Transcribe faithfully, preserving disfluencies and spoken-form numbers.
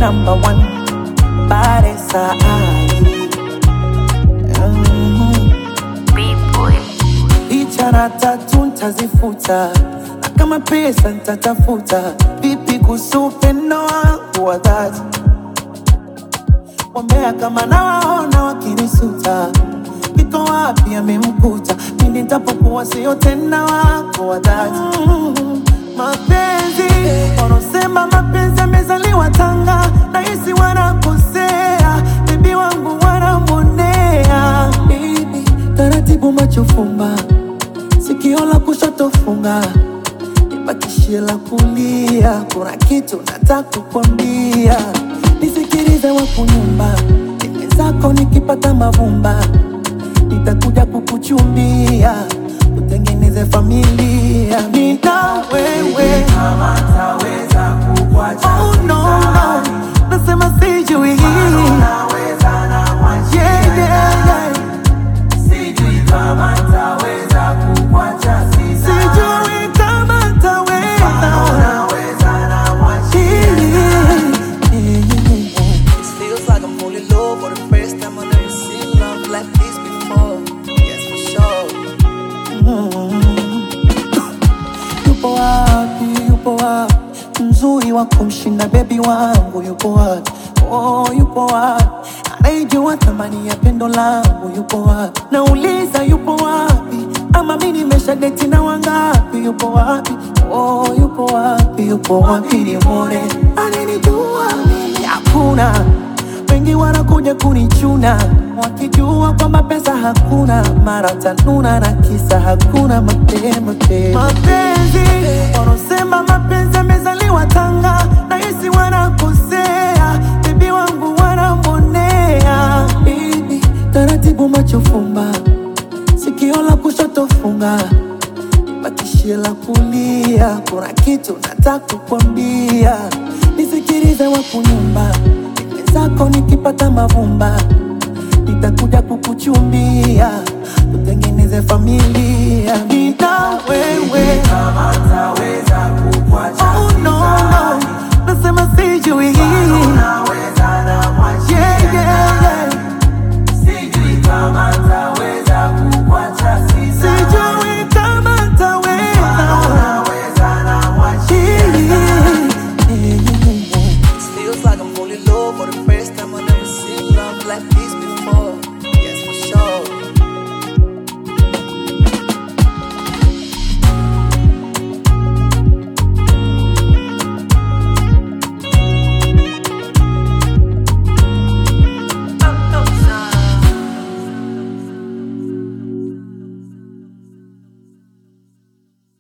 number one. Baresa ai. Mm. B-boy. Ichara tatu ntazifuta, na kama pesa ntatafuta. Vipi kuhusu upendo wangu wa dhati? Wambea kama nawaona wakinisuta, kiko wapi amemkuta? Pindi nitapokuwa sio tena wako wa dhati. Mm. Mapenzi wanaosema mapenzi yamezaliwa Tanga, nahisi wanakosea. Bibi wangu wanamonea. Baby, taratibu macho fumba, sikio la kushoto funga, nibakishie la kulia. Kuna kitu nataka kukwambia, nisikilize wakunyumba. Dime zako nikipata mavumba, nitakuja kukuchumbia, tutengeneze familia. Nina wewe kama taweza kukuacha. oh no no, nasema sijui. Unaweza na mwachia. Yeah yeah yeah, Sijui kama taweza kukuacha. sijui kama ntaweza. Unaweza na mwachia. Yeah, yeah, yeah. It feels like I'm falling low for the first time. I've never seen love like this before. Yes, for sure. Yupo wapi, yupo wapi mzuri wa kumshinda baby wangu? Yupo wapi? Oh, yupo wapi anayejua thamani ya pendo langu? Yupo wapi? Nauliza yupo wapi? Ama mimi nimeshadeti na wangapi? Yupo wapi? Oh, yupo wapi? Yupo wapi nimwone? Ananijua mimi hakuna, wengi wanakuja kunichuna wakijua kwamba pesa hakuna, mara tanuna na kisa hakuna mapema tena. Mapenzi wanaosema mapenzi yamezaliwa Tanga, nahisi wanakosea. Bibi wangu wanamonea. Baby, taratibu macho fumba, sikio la kushoto funga, bakishie la kulia. Kuna kitu nataka kukwambia, nisikilize wakunyumba. Dime zako nikipata mavumba, nitakuja kukuchumbia, tutengeneze familia. Nina wewe Kama taweza kukuacha. oh no no, nasema sijui. Unaweza na mwachia. Yeah yeah yeah, Sijui kama taweza kukuacha. sijui kama ntaweza. Unaweza na mwachia. Yeah, yeah, yeah, yeah. It feels like I'm falling low for the first time. I've never seen love like this before.